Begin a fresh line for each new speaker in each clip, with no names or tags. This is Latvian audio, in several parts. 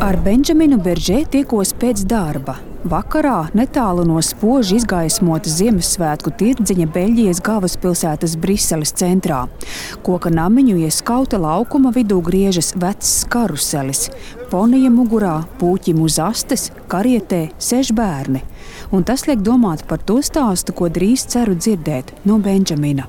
Ar Benžaminu Beržē tiekos pēc darba. Vakarā netālu no spoži izgaismotas Ziemassvētku tirdziņa Beļģijas galvaspilsētas Briseles centrā. Koka namiņu ieskauta laukuma vidū griežas vecs karuselis. Ponija mugurā, pūķim uz astes, karietē sēž bērni. Un tas liek domāt par to stāstu, ko drīz ceru dzirdēt no Benžamina.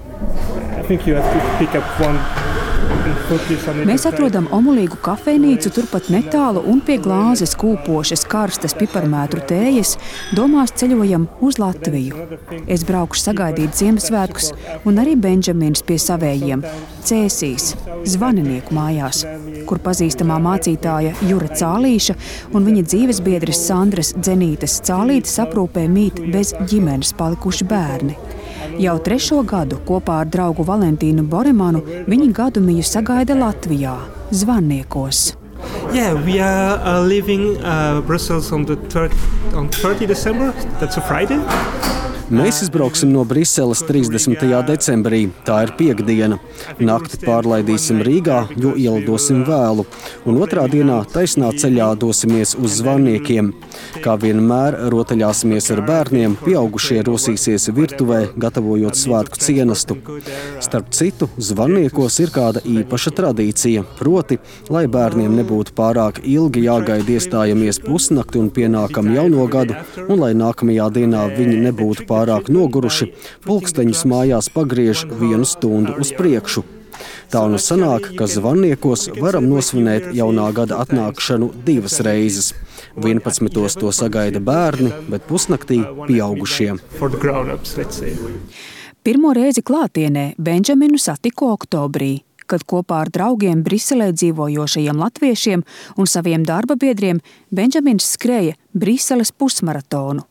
Mēs atrodam omulīgu kafejnīcu turpat netālu un pie glāzes kūpošas karstas piparmētru tējas domās ceļojam uz Latviju. Es braukšu sagaidīt Ziemassvētkus un arī Benžamins pie savējiem Cēsīs, zvaninieku mājās, kur pazīstamā mācītāja Jura Cālīša un viņa dzīvesbiedres Sandras Dzenītes Cālītes aprūpē mīt bez ģimenes palikuši bērni. Jau 3. gadu kopā ar draugu Valentīnu Boremanu viņi gadumiju sagaida Latvijā, Zvaniekos.
Yeah, we are leaving Brussels on 30 December. That's a Friday.
Mēs izbrauksim no Briseles 30. decembrī. Tā ir piektdiena. Nakti pārlaidīsim Rīgā, jo ielidosim vēlu. Un otrā dienā taisnā ceļā dosimies uz Zvaniekiem. Kā vienmēr rotaļāsimies ar bērniem, pieaugušie rosīsies virtuvē, gatavojot svētku cienastu. Starp citu, Zvaniekos ir kāda īpaša tradīcija. Proti, lai bērniem nebūtu pārāk ilgi jāgaida iestājamies pusnakti un pienākam jauno gadu, un lai nākamajā dienā viņi nebūtu pārāk noguruši, pulksteņus mājās pagriež 1 stundu uz priekšu. Tā nu sanāk, ka Zvaniekos varam nosvinēt jaunā gada atnākšanu 2 reizes. 11. to sagaida bērni, bet pusnaktī pieaugušie.
Pirmo reizi klātienē Benžaminu satiku oktobrī, kad kopā ar draugiem Briselē dzīvojošajiem latviešiem un saviem darba biedriem Benžamins skrēja Briseles pusmaratonu.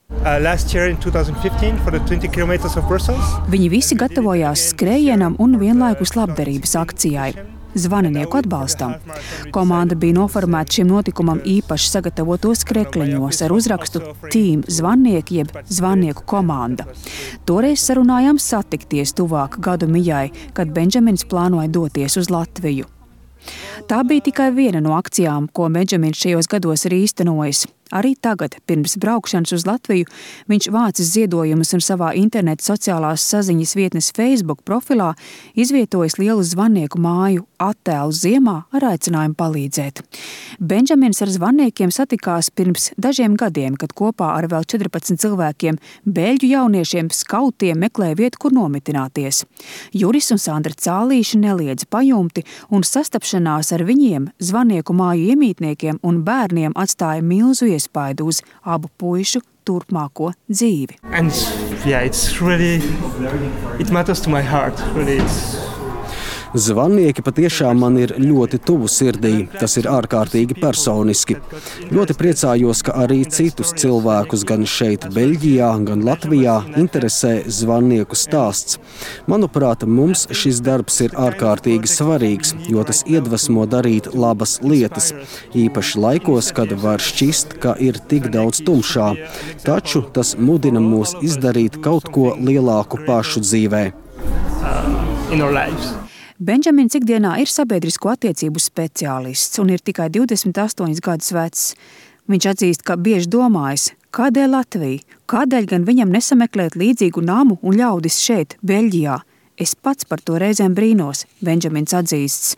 Viņi visi gatavojās skrējienam un vienlaikus labdarības akcijai. Zvaninieku atbalstam. Komanda bija noformēta šim notikumam īpaši sagatavotos krekliņos ar uzrakstu Team Zvanieki jeb Zvanieku komanda. Toreiz sarunājām satikties tuvāk gadu mijai, kad Benžamins plānoja doties uz Latviju. Tā bija tikai viena no akcijām, ko Benžamins šajos gados ir īstenojis. Arī tagad, pirms braukšanas uz Latviju, viņš vācis ziedojumus un savā interneta sociālās saziņas vietnes Facebook profilā izvietojis lielu Zvanieku māju attēlu ziemā ar aicinājumu palīdzēt. Benžamins ar Zvaniekiem satikās pirms dažiem gadiem, kad kopā ar vēl 14 cilvēkiem beļģu jauniešiem skautiem meklēja vietu, kur nomitināties. Juris un Sandra Cālīša neliedza pajumti un sastapšanās ar viņiem, Zvanieku māju iemītniekiem un bērniem atstāja milzu iespaidu uz abu puišu turpmāko dzīvi.
And yeah, it matters to my heart.
Zvanieki patiešām man ir ļoti tuvu sirdī. Tas ir ārkārtīgi personiski. Ļoti priecājos, ka arī citus cilvēkus gan šeit, Beļģijā, gan Latvijā interesē Zvanieku stāsts. Manuprāt, mums šis darbs ir ārkārtīgi svarīgs, jo tas iedvesmo darīt labas lietas. Īpaši laikos, kad var šķist, ka ir tik daudz tumšā. Taču tas mudina mūs izdarīt kaut ko lielāku pašu dzīvē.
In our lives.
Benžamins ikdienā ir sabiedrisko attiecību speciālists un ir tikai 28 gadus vecs. Viņš atzīst, ka bieži domājis, kādēļ Latvija, kādēļ gan viņam nesameklēt līdzīgu namu un ļaudis šeit, Beļģijā. Es pats par to reizēm brīnos, Benžamins atzīsts.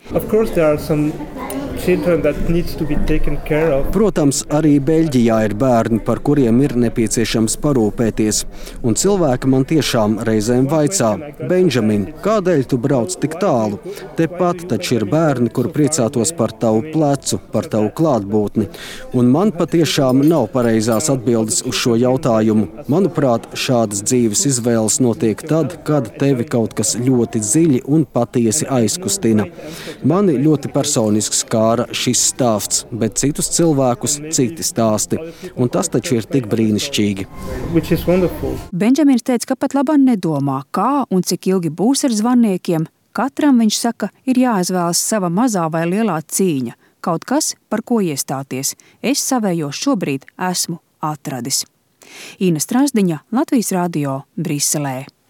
Protams, arī Beļģijā ir bērni, par kuriem ir nepieciešams parūpēties. Un cilvēki man tiešām reizēm vaicā, Benžamin, kādēļ tu brauc tik tālu? Tepat taču ir bērni, kur priecātos par tavu plecu, par tavu klātbūtni. Un man patiešām nav pareizās atbildes uz šo jautājumu. Manuprāt, šādas dzīves izvēles notiek tad, kad tevi kaut kas ļoti dziļi un patiesi aizkustina. Mani ļoti personiski skāra šis stāsts, bet citus cilvēkus citi stāsti. Un tas taču ir tik brīnišķīgi.
Benžamins teica, ka pat labāk nedomā, kā un cik ilgi būs ar Zvaniekiem. Katram, viņš saka, ir jāizvēlas sava mazā vai lielā cīņa. Kaut kas, par ko iestāties. Es savējo šobrīd esmu atradis. Ina Strasdiņa, Latvijas radio, Briselē.